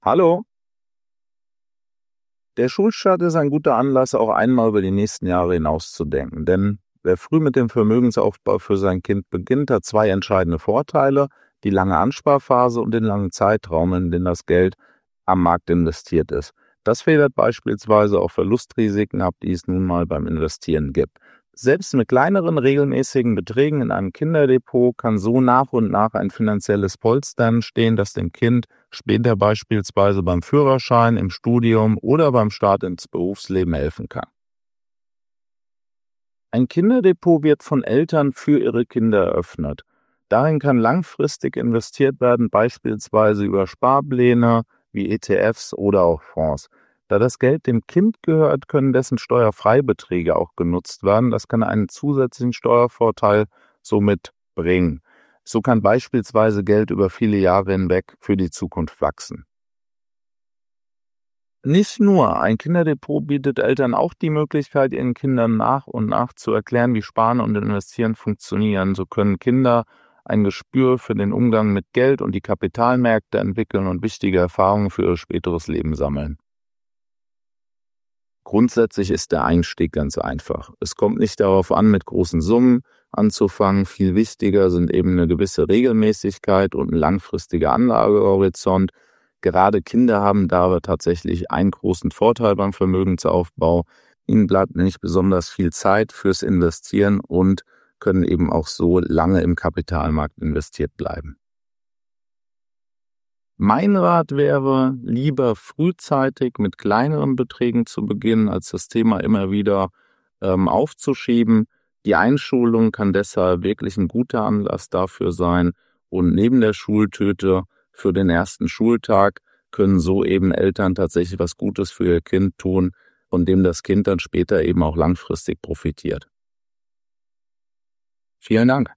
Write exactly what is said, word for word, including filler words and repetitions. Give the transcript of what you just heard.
Hallo. Der Schulstart ist ein guter Anlass, auch einmal über die nächsten Jahre hinauszudenken. Denn wer früh mit dem Vermögensaufbau für sein Kind beginnt, hat zwei entscheidende Vorteile: die lange Ansparphase und den langen Zeitraum, in den das Geld am Markt investiert ist. Das federt beispielsweise auch Verlustrisiken ab, die es nun mal beim Investieren gibt. Selbst mit kleineren regelmäßigen Beträgen in einem Kinderdepot kann so nach und nach ein finanzielles Polster entstehen, das dem Kind später beispielsweise beim Führerschein, im Studium oder beim Start ins Berufsleben helfen kann. Ein Kinderdepot wird von Eltern für ihre Kinder eröffnet. Darin kann langfristig investiert werden, beispielsweise über Sparpläne wie E T Fs oder auch Fonds. Da das Geld dem Kind gehört, können dessen Steuerfreibeträge auch genutzt werden. Das kann einen zusätzlichen Steuervorteil somit bringen. So kann beispielsweise Geld über viele Jahre hinweg für die Zukunft wachsen. Nicht nur, ein Kinderdepot bietet Eltern auch die Möglichkeit, ihren Kindern nach und nach zu erklären, wie Sparen und Investieren funktionieren. So können Kinder ein Gespür für den Umgang mit Geld und die Kapitalmärkte entwickeln und wichtige Erfahrungen für ihr späteres Leben sammeln. Grundsätzlich ist der Einstieg ganz einfach. Es kommt nicht darauf an, mit großen Summen anzufangen. Viel wichtiger sind eben eine gewisse Regelmäßigkeit und ein langfristiger Anlagehorizont. Gerade Kinder haben da aber tatsächlich einen großen Vorteil beim Vermögensaufbau. Ihnen bleibt nicht besonders viel Zeit fürs Investieren und können eben auch so lange im Kapitalmarkt investiert bleiben. Mein Rat wäre, lieber frühzeitig mit kleineren Beträgen zu beginnen, als das Thema immer wieder ähm, aufzuschieben. Die Einschulung kann deshalb wirklich ein guter Anlass dafür sein. Und neben der Schultüte für den ersten Schultag können so eben Eltern tatsächlich was Gutes für ihr Kind tun, von dem das Kind dann später eben auch langfristig profitiert. Vielen Dank.